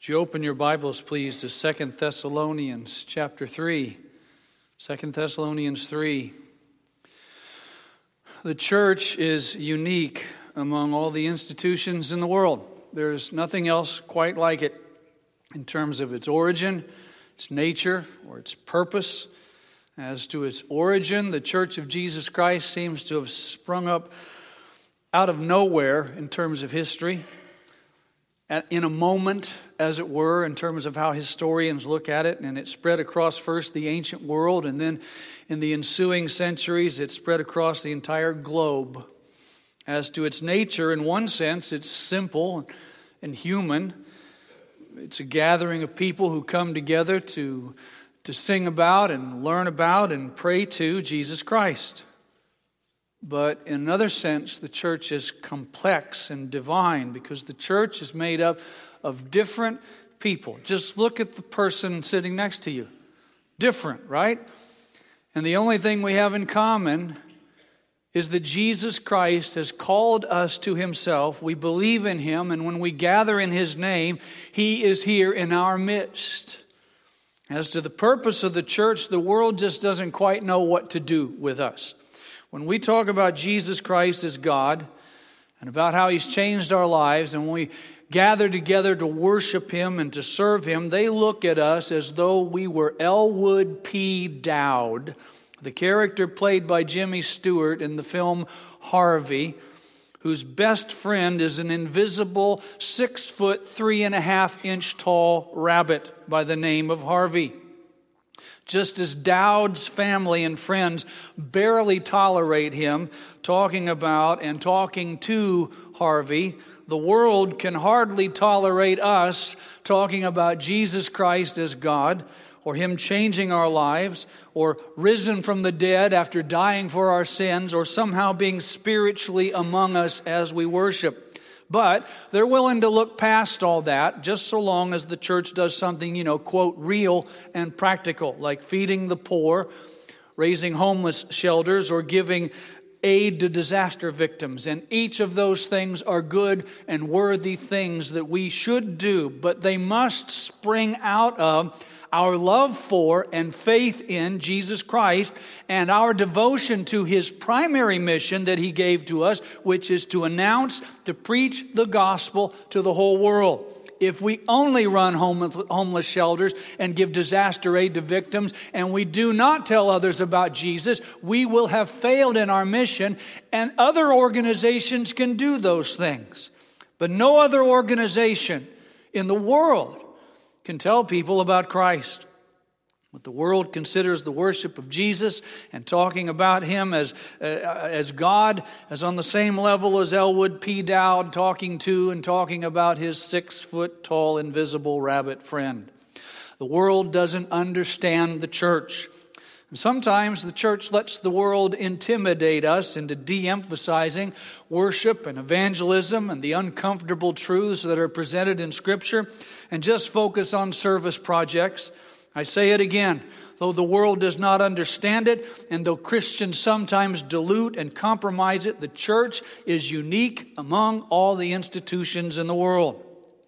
Would you open your Bibles, please, to 2 Thessalonians chapter 3. 2 Thessalonians 3. The church is unique among all the institutions in the world. There's nothing else quite like it in terms of its origin, its nature, or its purpose. As to its origin, the Church of Jesus Christ seems to have sprung up out of nowhere in terms of history, in a moment, as it were, in terms of how historians look at it. And it spread across first the ancient world, and then in the ensuing centuries, it spread across the entire globe. As to its nature, in one sense, it's simple and human. It's a gathering of people who come together to sing about and learn about and pray to Jesus Christ. But in another sense, the church is complex and divine because the church is made up of different people. Just look at the person sitting next to you. Different, right? And the only thing we have in common is that Jesus Christ has called us to himself. We believe in him, and when we gather in his name, he is here in our midst. As to the purpose of the church, the world just doesn't quite know what to do with us. When we talk about Jesus Christ as God and about how he's changed our lives, and when we gather together to worship him and to serve him, they look at us as though we were Elwood P. Dowd, the character played by Jimmy Stewart in the film Harvey, whose best friend is an invisible 6 foot 3.5 inch tall rabbit by the name of Harvey. Just as Dowd's family and friends barely tolerate him talking about and talking to Harvey, the world can hardly tolerate us talking about Jesus Christ as God, or him changing our lives, or risen from the dead after dying for our sins, or somehow being spiritually among us as we worship. But they're willing to look past all that just so long as the church does something, quote, real and practical, like feeding the poor, raising homeless shelters, or giving aid to disaster victims. And each of those things are good and worthy things that we should do, but they must spring out of our love for and faith in Jesus Christ and our devotion to his primary mission that he gave to us, which is to announce, to preach the gospel to the whole world. If we only run homeless shelters and give disaster aid to victims, and we do not tell others about Jesus, we will have failed in our mission, and other organizations can do those things. But no other organization in the world can tell people about Christ. What the world considers the worship of Jesus and talking about him as God, as on the same level as Elwood P. Dowd talking to and talking about his 6 foot tall invisible rabbit friend. The world doesn't understand the church. And sometimes the church lets the world intimidate us into de-emphasizing worship and evangelism and the uncomfortable truths that are presented in Scripture and just focus on service projects. I say it again, though the world does not understand it, and though Christians sometimes dilute and compromise it, the church is unique among all the institutions in the world.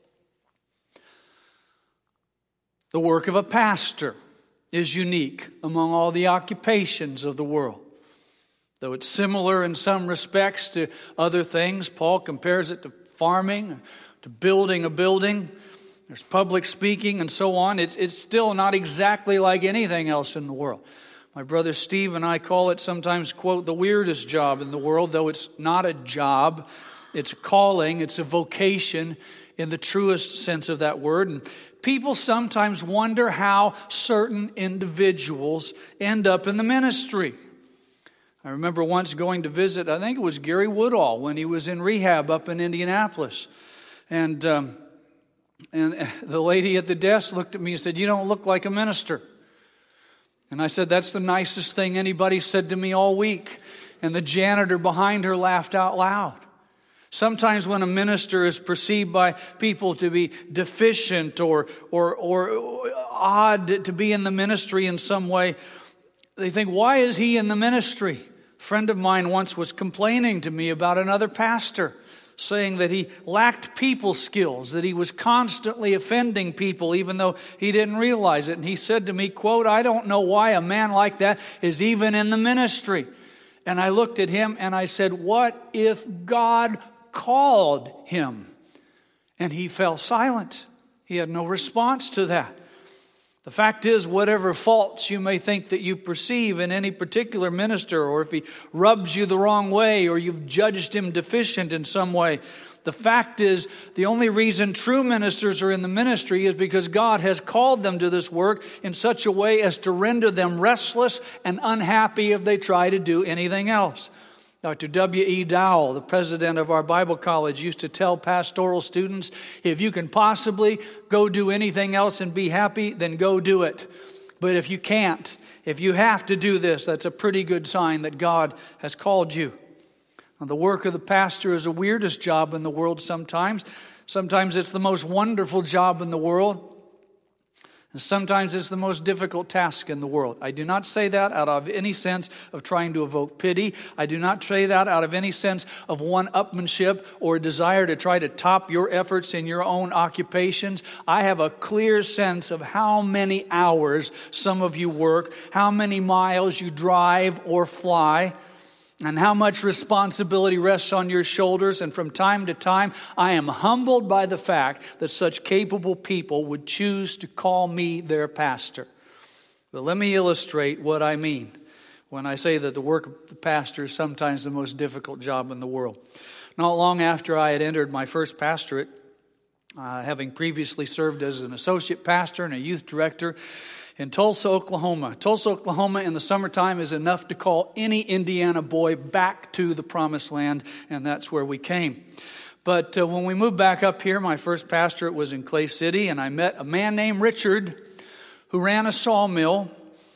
The work of a pastor is unique among all the occupations of the world. Though it's similar in some respects to other things, Paul compares it to farming, to building a building. There's public speaking and so on. It's still not exactly like anything else in the world. My brother Steve and I call it sometimes, quote, the weirdest job in the world, though it's not a job. It's a calling. It's a vocation in the truest sense of that word. And people sometimes wonder how certain individuals end up in the ministry. I remember once going to visit, I think it was Gary Woodall when he was in rehab up in Indianapolis. And the lady at the desk looked at me and said, "You don't look like a minister." And I said, "That's the nicest thing anybody said to me all week." And the janitor behind her laughed out loud. Sometimes when a minister is perceived by people to be deficient or odd to be in the ministry in some way, they think, why is he in the ministry? A friend of mine once was complaining to me about another pastor saying that he lacked people skills, that he was constantly offending people even though he didn't realize it. And he said to me, quote, "I don't know why a man like that is even in the ministry." And I looked at him and I said, "What if God called him?" And he fell silent. He had no response to that. The fact is, whatever faults you may think that you perceive in any particular minister, or if he rubs you the wrong way, or you've judged him deficient in some way, the fact is, the only reason true ministers are in the ministry is because God has called them to this work in such a way as to render them restless and unhappy if they try to do anything else. Dr. W.E. Dowell, the president of our Bible college, used to tell pastoral students, if you can possibly go do anything else and be happy, then go do it. But if you can't, if you have to do this, that's a pretty good sign that God has called you. Now, the work of the pastor is the weirdest job in the world sometimes. Sometimes it's the most wonderful job in the world. And sometimes it's the most difficult task in the world. I do not say that out of any sense of trying to evoke pity. I do not say that out of any sense of one-upmanship or a desire to try to top your efforts in your own occupations. I have a clear sense of how many hours some of you work, how many miles you drive or fly, and how much responsibility rests on your shoulders. And from time to time, I am humbled by the fact that such capable people would choose to call me their pastor. But let me illustrate what I mean when I say that the work of the pastor is sometimes the most difficult job in the world. Not long after I had entered my first pastorate, having previously served as an associate pastor and a youth director in Tulsa, Oklahoma. Tulsa, Oklahoma in the summertime is enough to call any Indiana boy back to the promised land, and that's where we came. But when we moved back up here, my first pastorate was in Clay City, and I met a man named Richard who ran a sawmill,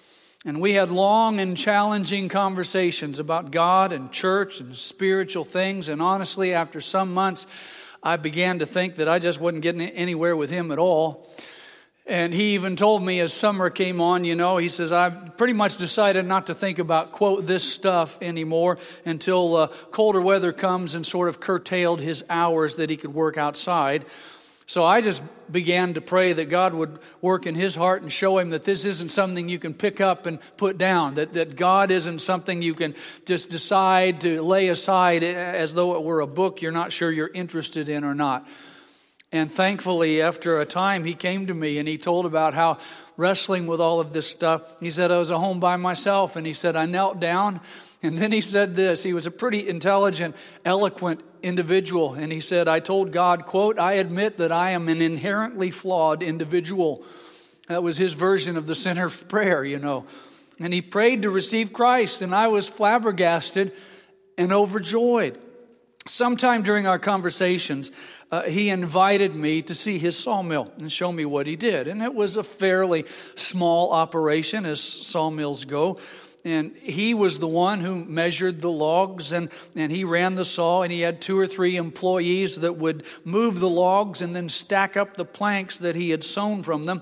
and we had long and challenging conversations about God and church and spiritual things, and honestly, after some months, I began to think that I just wasn't getting anywhere with him at all. And he even told me as summer came on, he says, I've pretty much decided not to think about, quote, this stuff anymore until colder weather comes, and sort of curtailed his hours that he could work outside. So I just began to pray that God would work in his heart and show him that this isn't something you can pick up and put down, that God isn't something you can just decide to lay aside as though it were a book you're not sure you're interested in or not. And thankfully, after a time, he came to me and he told about how wrestling with all of this stuff, he said, I was at home by myself, and he said, I knelt down, and then he said this. He was a pretty intelligent, eloquent individual, and he said, I told God, quote, I admit that I am an inherently flawed individual. That was his version of the sinner's prayer, And he prayed to receive Christ, and I was flabbergasted and overjoyed. Sometime during our conversations, he invited me to see his sawmill and show me what he did. And it was a fairly small operation, as sawmills go. And he was the one who measured the logs, and he ran the saw, and he had 2 or 3 employees that would move the logs and then stack up the planks that he had sawn from them.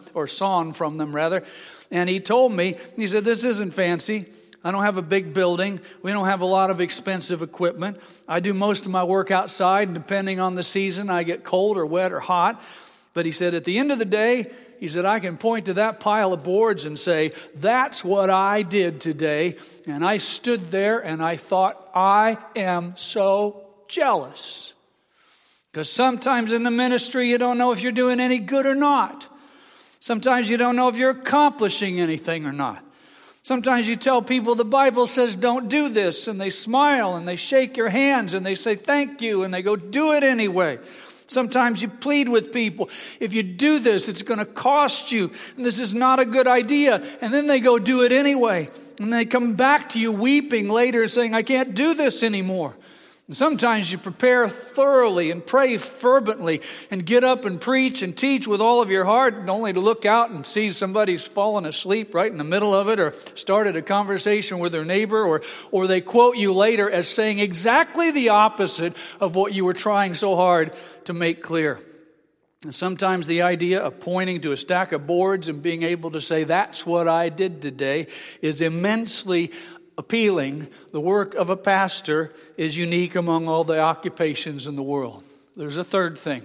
And he told me, he said, this isn't fancy. I don't have a big building. We don't have a lot of expensive equipment. I do most of my work outside, and depending on the season, I get cold or wet or hot. But he said, at the end of the day, he said, I can point to that pile of boards and say, that's what I did today. And I stood there and I thought, I am so jealous. Because sometimes in the ministry, you don't know if you're doing any good or not. Sometimes you don't know if you're accomplishing anything or not. Sometimes you tell people the Bible says don't do this, and they smile and they shake your hands and they say thank you, and they go do it anyway. Sometimes you plead with people, if you do this, it's going to cost you, and this is not a good idea. And then they go do it anyway. And they come back to you weeping later saying, I can't do this anymore. And sometimes you prepare thoroughly and pray fervently and get up and preach and teach with all of your heart, and only to look out and see somebody's fallen asleep right in the middle of it, or started a conversation with their neighbor, or they quote you later as saying exactly the opposite of what you were trying so hard to make clear. And sometimes the idea of pointing to a stack of boards and being able to say, that's what I did today, is immensely appealing, the work of a pastor is unique among all the occupations in the world. There's a third thing.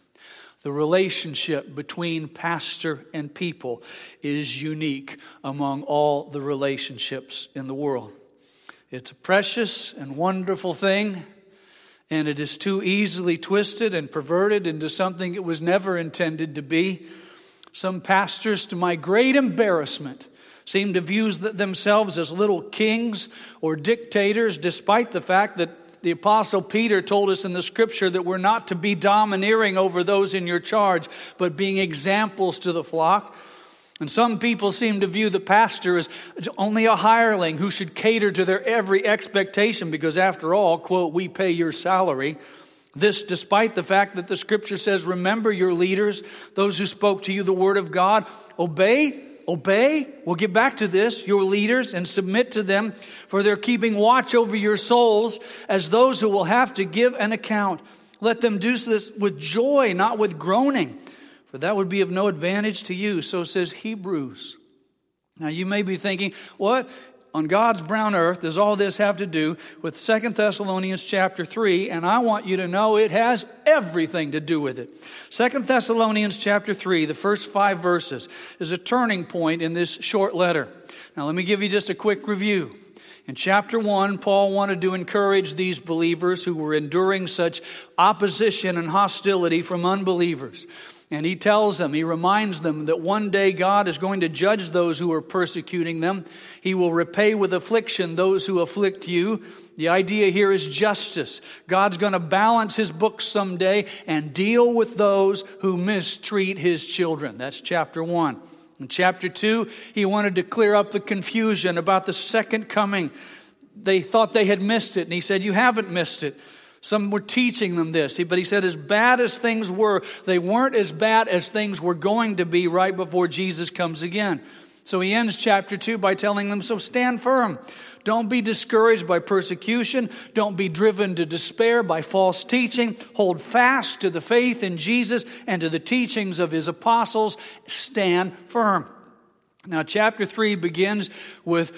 The relationship between pastor and people is unique among all the relationships in the world. It's a precious and wonderful thing, and it is too easily twisted and perverted into something it was never intended to be. Some pastors, to my great embarrassment, seem to view themselves as little kings or dictators, despite the fact that the Apostle Peter told us in the Scripture that we're not to be domineering over those in your charge, but being examples to the flock. And some people seem to view the pastor as only a hireling who should cater to their every expectation because, after all, quote, we pay your salary. This despite the fact that the Scripture says, remember your leaders, those who spoke to you the word of God. Obey. We'll get back to this, your leaders, and submit to them, for they're keeping watch over your souls as those who will have to give an account. Let them do this with joy, not with groaning, for that would be of no advantage to you. So says Hebrews. Now you may be thinking, what on God's brown earth does all this have to do with 2 Thessalonians chapter 3? And I want you to know it has everything to do with it. 2 Thessalonians chapter 3, the first 5 verses, is a turning point in this short letter. Now let me give you just a quick review. In chapter 1, Paul wanted to encourage these believers who were enduring such opposition and hostility from unbelievers. And he tells them, he reminds them that one day God is going to judge those who are persecuting them. He will repay with affliction those who afflict you. The idea here is justice. God's going to balance his books someday and deal with those who mistreat his children. That's chapter 1. In chapter 2, he wanted to clear up the confusion about the second coming. They thought they had missed it, and he said, you haven't missed it. Some were teaching them this, but he said as bad as things were, they weren't as bad as things were going to be right before Jesus comes again. So he ends chapter 2 by telling them, so stand firm. Don't be discouraged by persecution. Don't be driven to despair by false teaching. Hold fast to the faith in Jesus and to the teachings of his apostles. Stand firm. Now chapter 3 begins with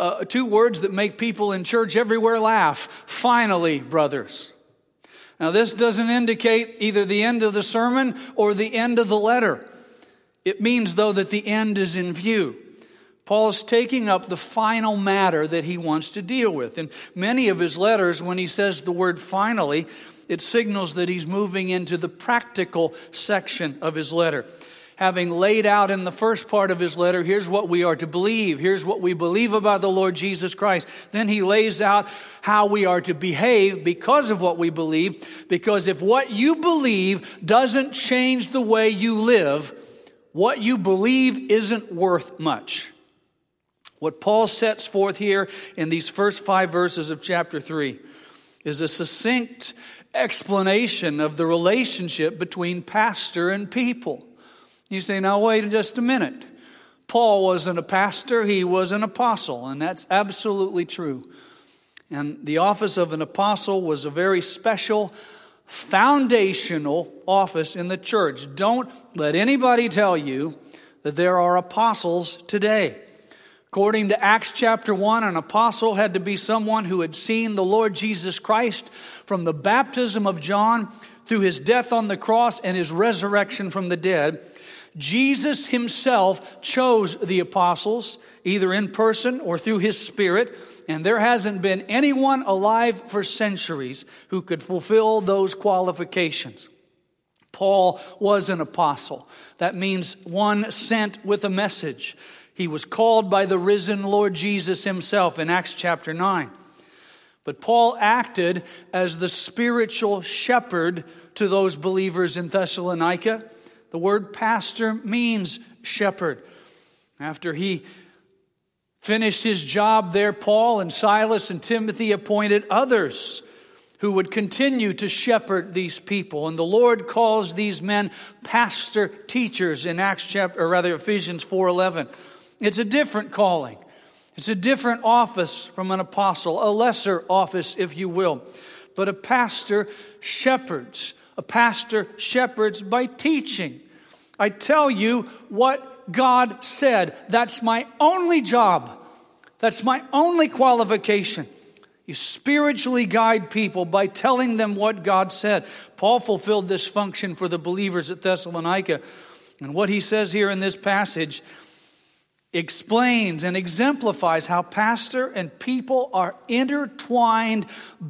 2 words that make people in church everywhere laugh. Finally, brothers. Now this doesn't indicate either the end of the sermon or the end of the letter. It means, though, that the end is in view. Paul is taking up the final matter that he wants to deal with. In many of his letters, when he says the word finally, it signals that he's moving into the practical section of his letter. Having laid out in the first part of his letter, here's what we are to believe. Here's what we believe about the Lord Jesus Christ. Then he lays out how we are to behave because of what we believe. Because if what you believe doesn't change the way you live, what you believe isn't worth much. What Paul sets forth here in these first 5 verses of chapter 3 is a succinct explanation of the relationship between pastor and people. You say, now wait just a minute. Paul wasn't a pastor, he was an apostle, and that's absolutely true. And the office of an apostle was a very special, foundational office in the church. Don't let anybody tell you that there are apostles today. According to Acts chapter 1, an apostle had to be someone who had seen the Lord Jesus Christ from the baptism of John through his death on the cross and his resurrection from the dead. Jesus himself chose the apostles, either in person or through his Spirit, and there hasn't been anyone alive for centuries who could fulfill those qualifications. Paul was an apostle. That means one sent with a message. He was called by the risen Lord Jesus himself in Acts chapter 9. But Paul acted as the spiritual shepherd to those believers in Thessalonica. The word pastor means shepherd. After he finished his job there, Paul and Silas and Timothy appointed others who would continue to shepherd these people. And the Lord calls these men pastor teachers in Ephesians 4:11. It's a different calling. It's a different office from an apostle, a lesser office, if you will. But a pastor shepherds. A pastor shepherds by teaching. I tell you what God said. That's my only job. That's my only qualification. You spiritually guide people by telling them what God said. Paul fulfilled this function for the believers at Thessalonica. And what he says here in this passage explains and exemplifies how pastor and people are intertwined,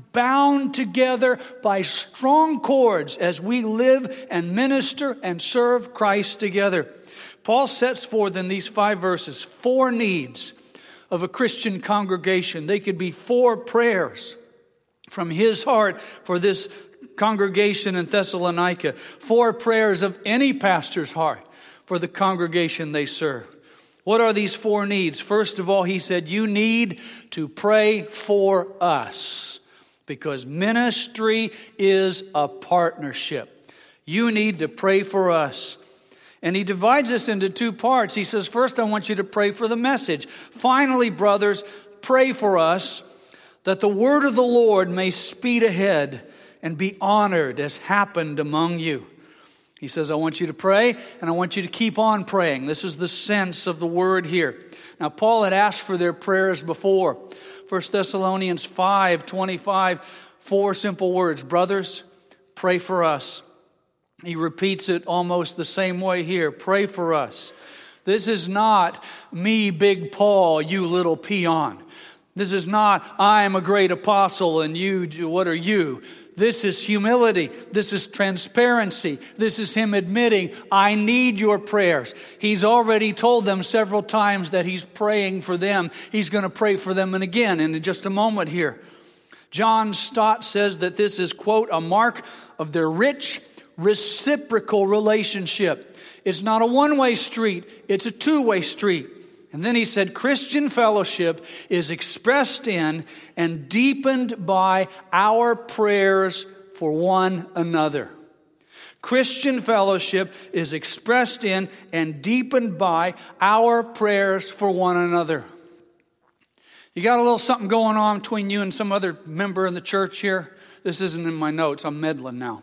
bound together by strong cords as we live and minister and serve Christ together. Paul sets forth in these 5 verses 4 needs of a Christian congregation. They could be 4 prayers from his heart for this congregation in Thessalonica. 4 prayers of any pastor's heart for the congregation they serve. What are these 4 needs? First of all, he said, you need to pray for us, because ministry is a partnership. You need to pray for us. And he divides this into 2 parts. He says, first, I want you to pray for the message. Finally, brothers, pray for us that the word of the Lord may speed ahead and be honored as happened among you. He says, I want you to pray, and I want you to keep on praying. This is the sense of the word here. Now, Paul had asked for their prayers before. 1 Thessalonians 5:25, 4 simple words. Brothers, pray for us. He repeats it almost the same way here. Pray for us. This is not me, Big Paul, you little peon. This is not I am a great apostle and you, what are you? This is humility. This is transparency. This is him admitting, I need your prayers. He's already told them several times that he's praying for them. He's going to pray for them again in just a moment here. John Stott says that this is, quote, a mark of their rich, reciprocal relationship. It's not a one-way street. It's a two-way street. And then he said, Christian fellowship is expressed in and deepened by our prayers for one another. Christian fellowship is expressed in and deepened by our prayers for one another. You got a little something going on between you and some other member in the church here? This isn't in my notes. I'm meddling now.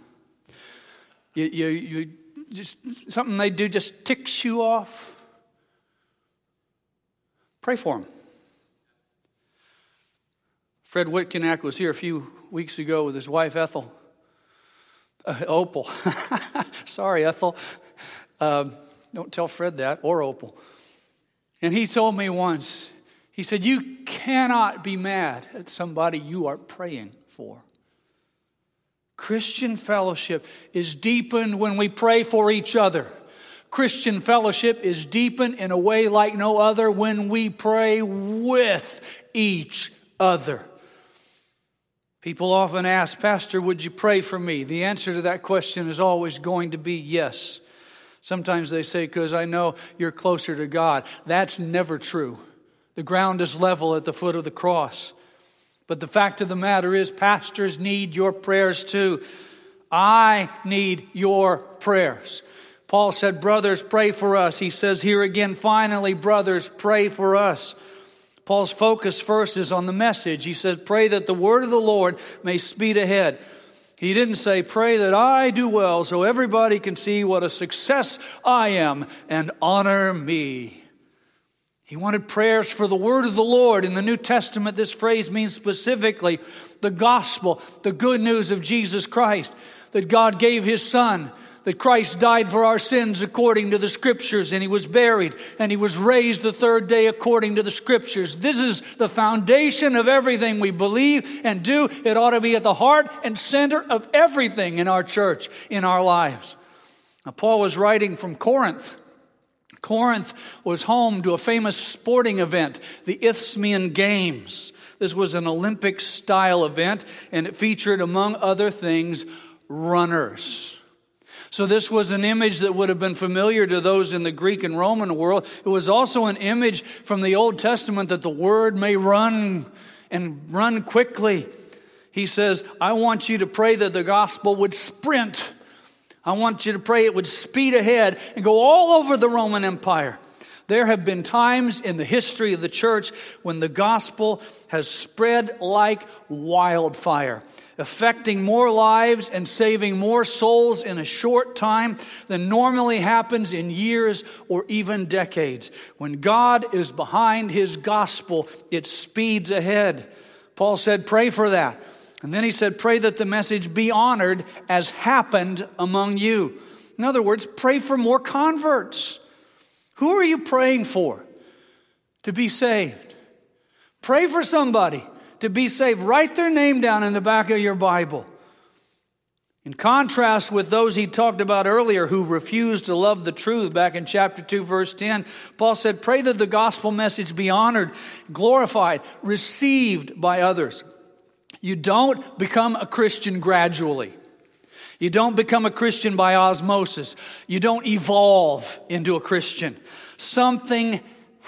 You just something they do just ticks you off. Pray for him. Fred Whitcanack was here a few weeks ago with his wife Ethel. Opal. Sorry, Ethel. Don't tell Fred that, or Opal. And he told me once, he said, you cannot be mad at somebody you are praying for. Christian fellowship is deepened when we pray for each other. Christian fellowship is deepened in a way like no other when we pray with each other. People often ask, Pastor, would you pray for me? The answer to that question is always going to be yes. Sometimes they say, because I know you're closer to God. That's never true. The ground is level at the foot of the cross. But the fact of the matter is, pastors need your prayers too. I need your prayers. Paul said, brothers, pray for us. He says here again, finally, brothers, pray for us. Paul's focus first is on the message. He said, pray that the word of the Lord may speed ahead. He didn't say, pray that I do well so everybody can see what a success I am and honor me. He wanted prayers for the word of the Lord. In the New Testament, this phrase means specifically the gospel, the good news of Jesus Christ, that God gave his son, that Christ died for our sins according to the Scriptures, and he was buried, and he was raised the third day according to the Scriptures. This is the foundation of everything we believe and do. It ought to be at the heart and center of everything in our church, in our lives. Now, Paul was writing from Corinth. Corinth was home to a famous sporting event, the Isthmian Games. This was an Olympic-style event, and it featured, among other things, runners. So this was an image that would have been familiar to those in the Greek and Roman world. It was also an image from the Old Testament that the word may run and run quickly. He says, I want you to pray that the gospel would sprint. I want you to pray it would speed ahead and go all over the Roman Empire. There have been times in the history of the church when the gospel has spread like wildfire, affecting more lives and saving more souls in a short time than normally happens in years or even decades. When God is behind His gospel, it speeds ahead. Paul said, pray for that. And then he said, pray that the message be honored as happened among you. In other words, pray for more converts. Who are you praying for to be saved? Pray for somebody to be saved. Write their name down in the back of your Bible. In contrast with those he talked about earlier who refused to love the truth back in chapter 2, verse 10, Paul said, pray that the gospel message be honored, glorified, received by others. You don't become a Christian gradually. You don't become a Christian by osmosis. You don't evolve into a Christian. Something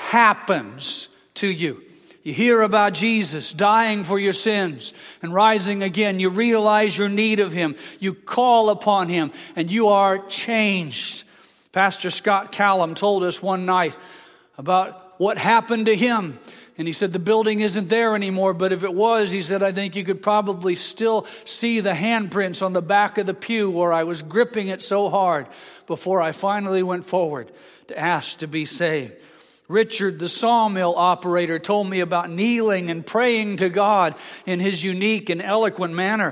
happens to you. You hear about Jesus dying for your sins and rising again. You realize your need of Him. You call upon Him and you are changed. Pastor Scott Callum told us one night about what happened to him. And he said, the building isn't there anymore, but if it was, he said, I think you could probably still see the handprints on the back of the pew where I was gripping it so hard before I finally went forward to ask to be saved. Richard, the sawmill operator, told me about kneeling and praying to God in his unique and eloquent manner.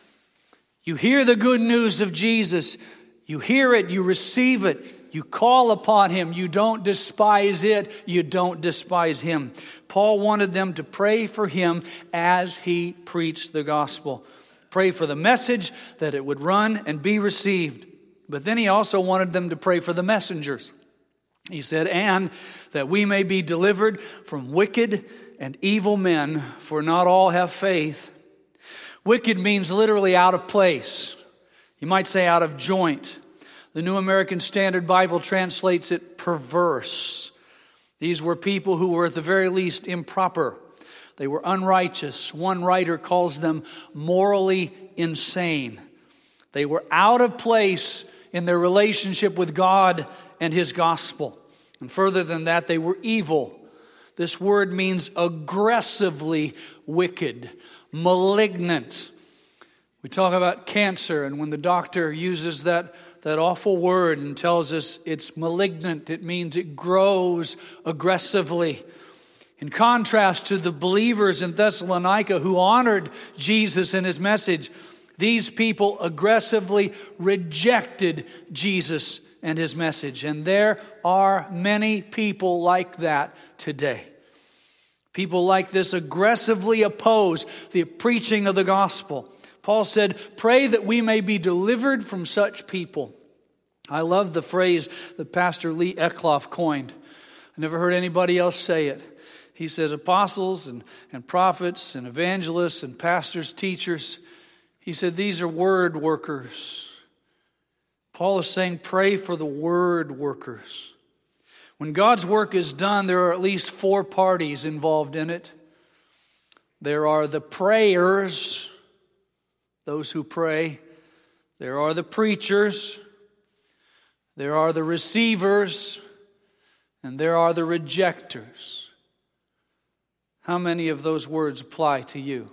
You hear the good news of Jesus. You hear it, you receive it. You call upon Him. You don't despise it. You don't despise Him. Paul wanted them to pray for him as he preached the gospel. Pray for the message that it would run and be received. But then he also wanted them to pray for the messengers. He said, and that we may be delivered from wicked and evil men, for not all have faith. Wicked means literally out of place. You might say out of joint. The New American Standard Bible translates it perverse. These were people who were at the very least improper. They were unrighteous. One writer calls them morally insane. They were out of place in their relationship with God and His gospel. And further than that, they were evil. This word means aggressively wicked, malignant. We talk about cancer, and when the doctor uses that awful word and tells us it's malignant, it means it grows aggressively. In contrast to the believers in Thessalonica who honored Jesus and His message, these people aggressively rejected Jesus and His message. And there are many people like that today. People like this aggressively oppose the preaching of the gospel. Paul said, pray that we may be delivered from such people. I love the phrase that Pastor Lee Eckloff coined. I never heard anybody else say it. He says apostles and prophets and evangelists and pastors, teachers. He said these are word workers. Paul is saying pray for the word workers. When God's work is done, there are at least 4 parties involved in it. There are the prayers, those who pray. There are the preachers. There are the receivers. And there are the rejectors. How many of those words apply to you?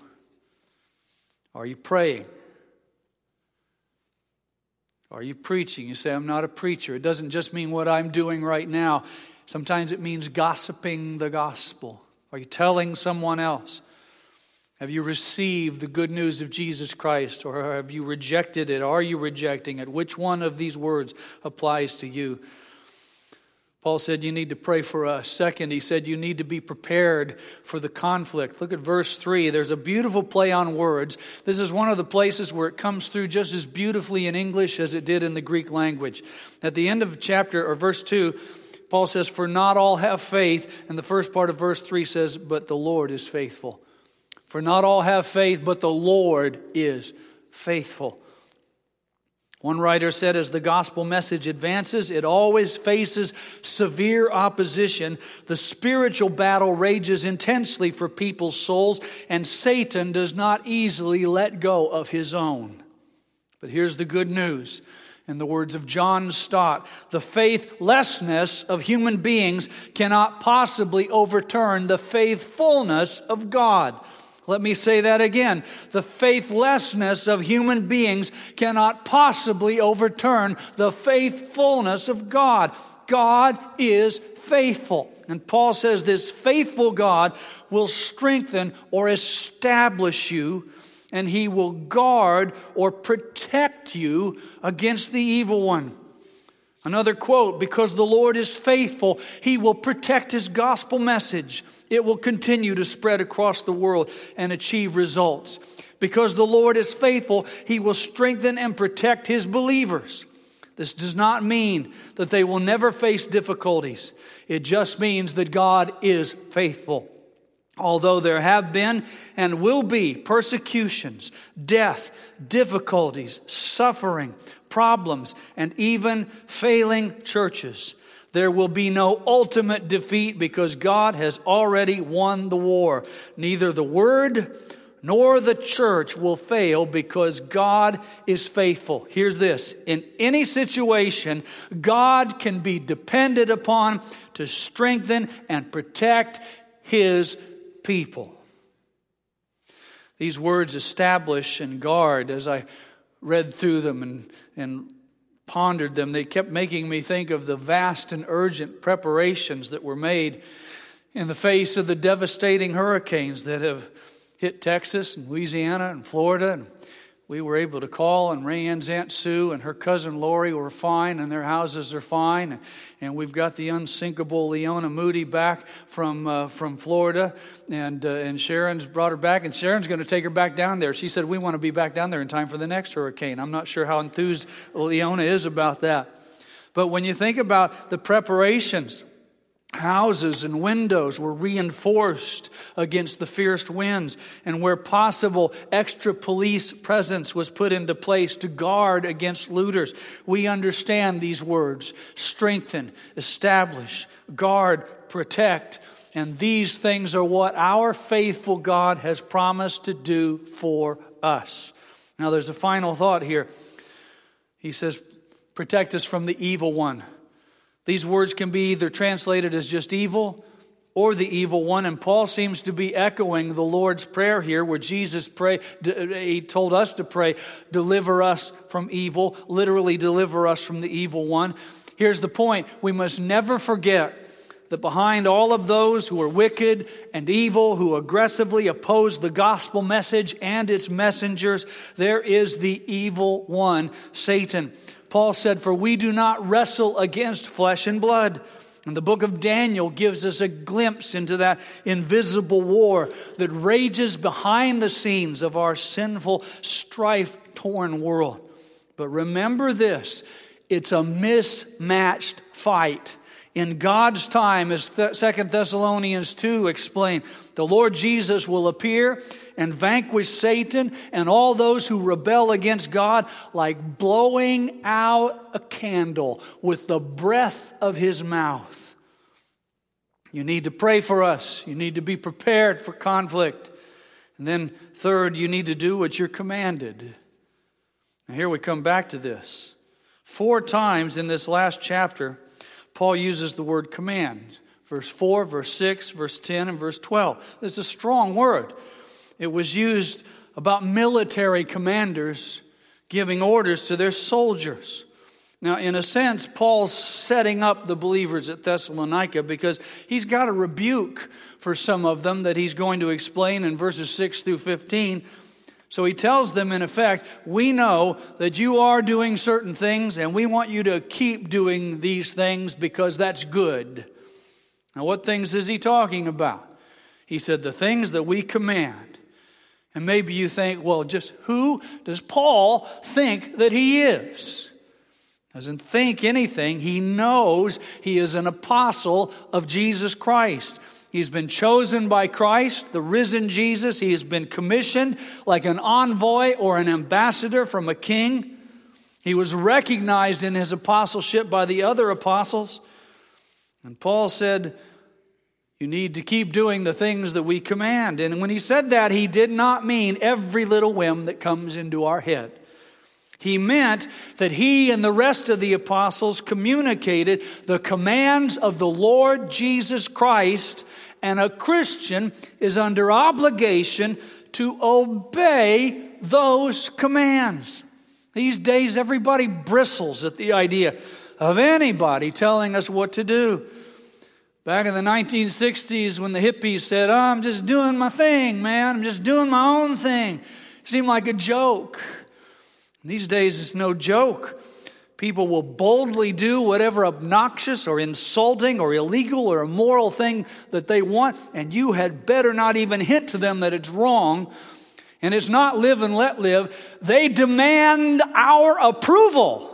Are you praying? Are you preaching? You say, I'm not a preacher. It doesn't just mean what I'm doing right now. Sometimes it means gossiping the gospel. Are you telling someone else? Have you received the good news of Jesus Christ, or have you rejected it? Are you rejecting it? Which one of these words applies to you? Paul said you need to pray for us. Second, he said you need to be prepared for the conflict. Look at verse 3. There's a beautiful play on words. This is one of the places where it comes through just as beautifully in English as it did in the Greek language. At the end of chapter or verse 2, Paul says, for not all have faith. And the first part of verse 3 says, but the Lord is faithful. For not all have faith, but the Lord is faithful. One writer said, as the gospel message advances, it always faces severe opposition. The spiritual battle rages intensely for people's souls, and Satan does not easily let go of his own. But here's the good news. In the words of John Stott, the faithlessness of human beings cannot possibly overturn the faithfulness of God. Let me say that again. The faithlessness of human beings cannot possibly overturn the faithfulness of God. God is faithful. And Paul says this faithful God will strengthen or establish you, and He will guard or protect you against the evil one. Another quote, because the Lord is faithful, He will protect His gospel message. It will continue to spread across the world and achieve results. Because the Lord is faithful, He will strengthen and protect His believers. This does not mean that they will never face difficulties. It just means that God is faithful. Although there have been and will be persecutions, death, difficulties, suffering, problems, and even failing churches, there will be no ultimate defeat because God has already won the war. Neither the Word nor the church will fail because God is faithful. Here's this. In any situation, God can be depended upon to strengthen and protect His people. These words establish and guard, as I read through them and pondered them, they kept making me think of the vast and urgent preparations that were made in the face of the devastating hurricanes that have hit Texas and Louisiana and Florida. And we were able to call, and Ray Ann's Aunt Sue and her cousin Lori were fine, and their houses are fine. And we've got the unsinkable Leona Moody back from Florida, and Sharon's brought her back, and Sharon's going to take her back down there. She said, we want to be back down there in time for the next hurricane. I'm not sure how enthused Leona is about that. But when you think about the preparations, houses and windows were reinforced against the fierce winds, and where possible, extra police presence was put into place to guard against looters. We understand these words: strengthen, establish, guard, protect. And these things are what our faithful God has promised to do for us. Now there's a final thought here. He says, protect us from the evil one. These words can be either translated as just evil or the evil one. And Paul seems to be echoing the Lord's Prayer here, where Jesus He told us to pray, deliver us from evil, literally deliver us from the evil one. Here's the point. We must never forget that behind all of those who are wicked and evil, who aggressively oppose the gospel message and its messengers, there is the evil one, Satan. Paul said, for we do not wrestle against flesh and blood. And the book of Daniel gives us a glimpse into that invisible war that rages behind the scenes of our sinful, strife-torn world. But remember this, it's a mismatched fight. In God's time, as 2 Thessalonians 2 explain, the Lord Jesus will appear and vanquish Satan and all those who rebel against God like blowing out a candle with the breath of His mouth. You need to pray for us. You need to be prepared for conflict. And then third, you need to do what you're commanded. And here we come back to this. 4 times in this last chapter, Paul uses the word command. Verse 4, verse 6, verse 10, and verse 12. It's a strong word. It was used about military commanders giving orders to their soldiers. Now, in a sense, Paul's setting up the believers at Thessalonica because he's got a rebuke for some of them that he's going to explain in verses 6 through 15. So he tells them, in effect, we know that you are doing certain things and we want you to keep doing these things because that's good. Now, what things is he talking about? He said, the things that we command. And maybe you think, well, just who does Paul think that he is? Doesn't think anything. He knows he is an apostle of Jesus Christ. He's been chosen by Christ, the risen Jesus. He has been commissioned like an envoy or an ambassador from a king. He was recognized in his apostleship by the other apostles. And Paul said, you need to keep doing the things that we command. And when he said that, he did not mean every little whim that comes into our head. He meant that he and the rest of the apostles communicated the commands of the Lord Jesus Christ, and a Christian is under obligation to obey those commands. These days, everybody bristles at the idea of anybody telling us what to do. Back in the 1960s, when the hippies said, "Oh, I'm just doing my thing, man. I'm just doing my own thing," it seemed like a joke. These days, it's no joke. People will boldly do whatever obnoxious or insulting or illegal or immoral thing that they want, and you had better not even hint to them that it's wrong. And it's not live and let live. They demand our approval.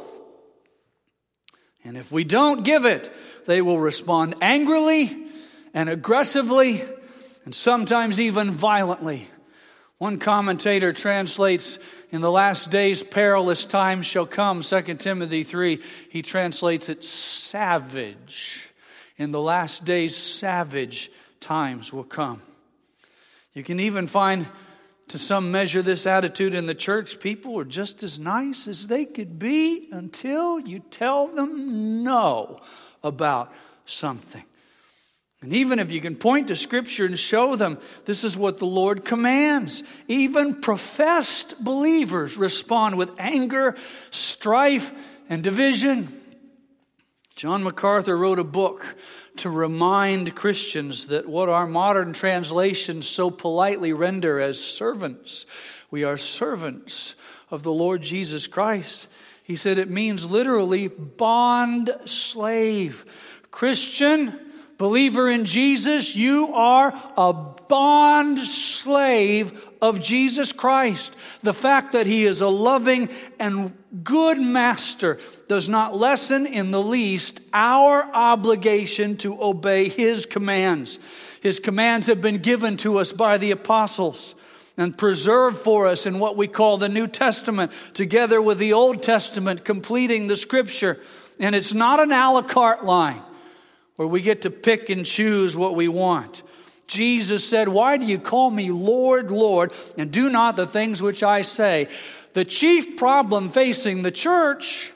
And if we don't give it, they will respond angrily and aggressively and sometimes even violently. One commentator translates, "In the last days perilous times shall come," 2 Timothy 3. He translates it savage. In the last days, savage times will come. You can even find, to some measure, this attitude in the church. People are just as nice as they could be until you tell them no about something. And even if you can point to Scripture and show them this is what the Lord commands, even professed believers respond with anger, strife, and division. John MacArthur wrote a book to remind Christians that what our modern translations so politely render as servants, we are servants of the Lord Jesus Christ. He said it means literally bond slave. Christian, believer in Jesus, you are a bond slave of Jesus Christ. The fact that He is a loving and good master does not lessen in the least our obligation to obey His commands. His commands have been given to us by the apostles and preserved for us in what we call the New Testament, together with the Old Testament, completing the Scripture. And it's not an a la carte line where we get to pick and choose what we want. Jesus said, "Why do you call me Lord, Lord, and do not the things which I say?" The chief problem facing the church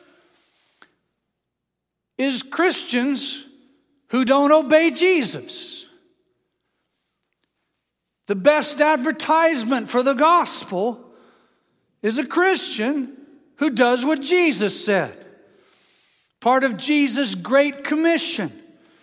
is Christians who don't obey Jesus. The best advertisement for the gospel is a Christian who does what Jesus said. Part of Jesus' Great Commission.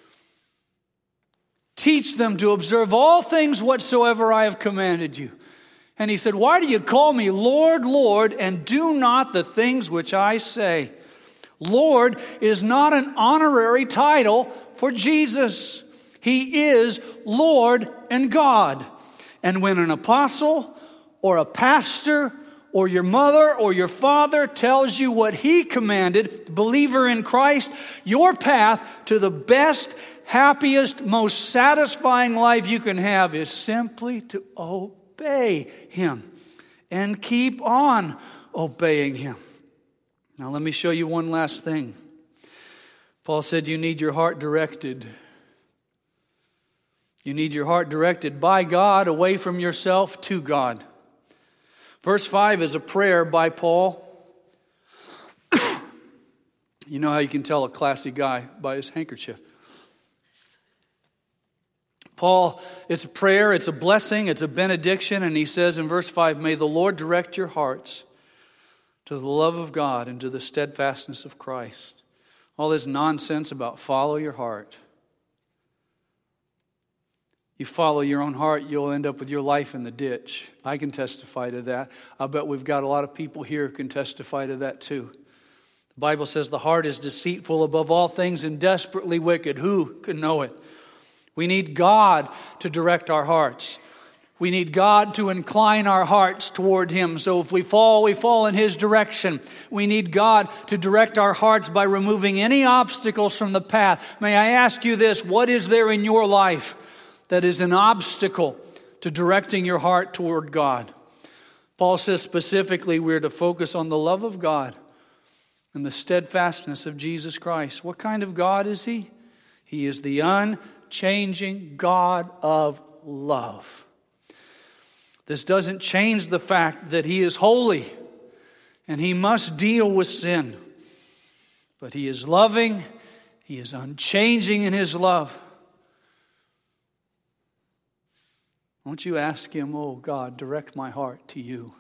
Teach them to observe all things whatsoever I have commanded you. And He said, "Why do you call me Lord, Lord, and do not the things which I say?" Lord is not an honorary title for Jesus. He is Lord and God. And when an apostle or a pastor or your mother or your father tells you what he commanded, believer in Christ, your path to the best, happiest, most satisfying life you can have is simply to obey Him and keep on obeying Him. Now let me show you one last thing. Paul said you need your heart directed. You need your heart directed by God, away from yourself to God. Verse 5 is a prayer by Paul. You know how you can tell a classy guy by his handkerchief. Paul, it's a prayer, it's a blessing, it's a benediction, and he says in verse 5, "May the Lord direct your hearts to the love of God and to the steadfastness of Christ." All this nonsense about follow your heart. You follow your own heart, you'll end up with your life in the ditch. I can testify to that. I bet we've got a lot of people here who can testify to that too. The Bible says the heart is deceitful above all things and desperately wicked. Who can know it? We need God to direct our hearts. We need God to incline our hearts toward Him. So if we fall in His direction. We need God to direct our hearts by removing any obstacles from the path. May I ask you this, what is there in your life that is an obstacle to directing your heart toward God? Paul says specifically we're to focus on the love of God and the steadfastness of Jesus Christ. What kind of God is He? He is the unchanging God of love. This doesn't change the fact that He is holy and He must deal with sin. But He is loving. He is unchanging in His love. Won't you ask Him, oh God, direct my heart to You?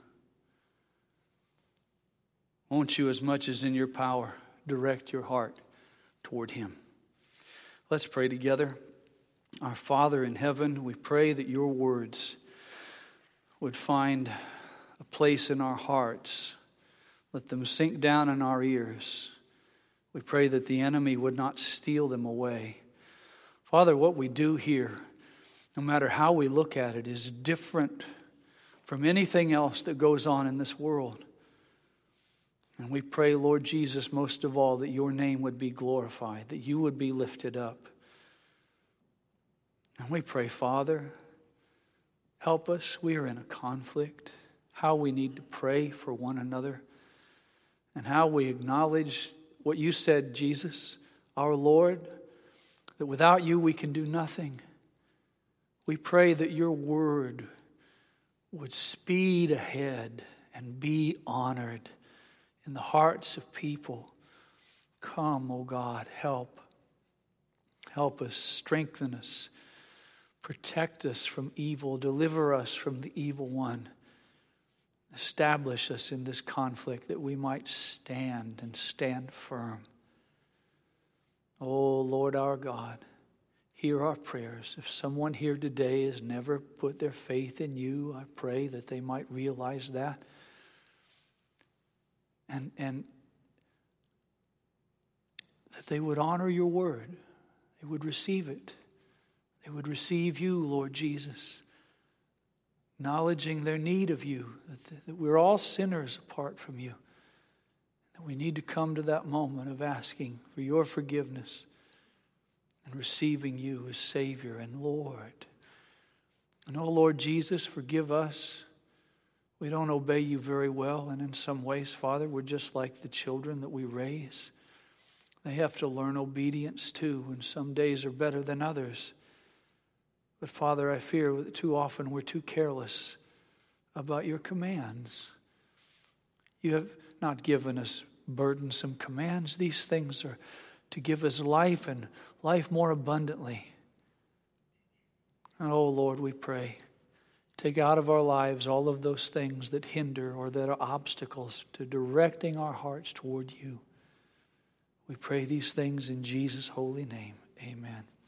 Won't you, as much as in your power, direct your heart toward Him? Let's pray together. Our Father in heaven, we pray that Your words would find a place in our hearts. Let them sink down in our ears. We pray that the enemy would not steal them away. Father, what we do here, no matter how we look at it, is different from anything else that goes on in this world. And we pray, Lord Jesus, most of all, that Your name would be glorified, that You would be lifted up. And we pray, Father, help us. We are in a conflict. How we need to pray for one another. And how we acknowledge what You said, Jesus, our Lord, that without You we can do nothing. We pray that Your word would speed ahead and be honored in the hearts of people. Come, O God, help. Help us, strengthen us, protect us from evil, deliver us from the evil one. Establish us in this conflict that we might stand and stand firm. Oh, Lord our God, hear our prayers. If someone here today has never put their faith in You, I pray that they might realize that. And that they would honor Your word. They would receive it. They would receive You, Lord Jesus, acknowledging their need of You, that we're all sinners apart from You, that we need to come to that moment of asking for Your forgiveness and receiving You as Savior and Lord. And oh, Lord Jesus, forgive us. We don't obey You very well, and in some ways, Father, we're just like the children that we raise. They have to learn obedience too, and some days are better than others. But Father, I fear that too often we're too careless about Your commands. You have not given us burdensome commands. These things are to give us life and life more abundantly. And oh Lord, we pray, take out of our lives all of those things that hinder or that are obstacles to directing our hearts toward You. We pray these things in Jesus' holy name. Amen.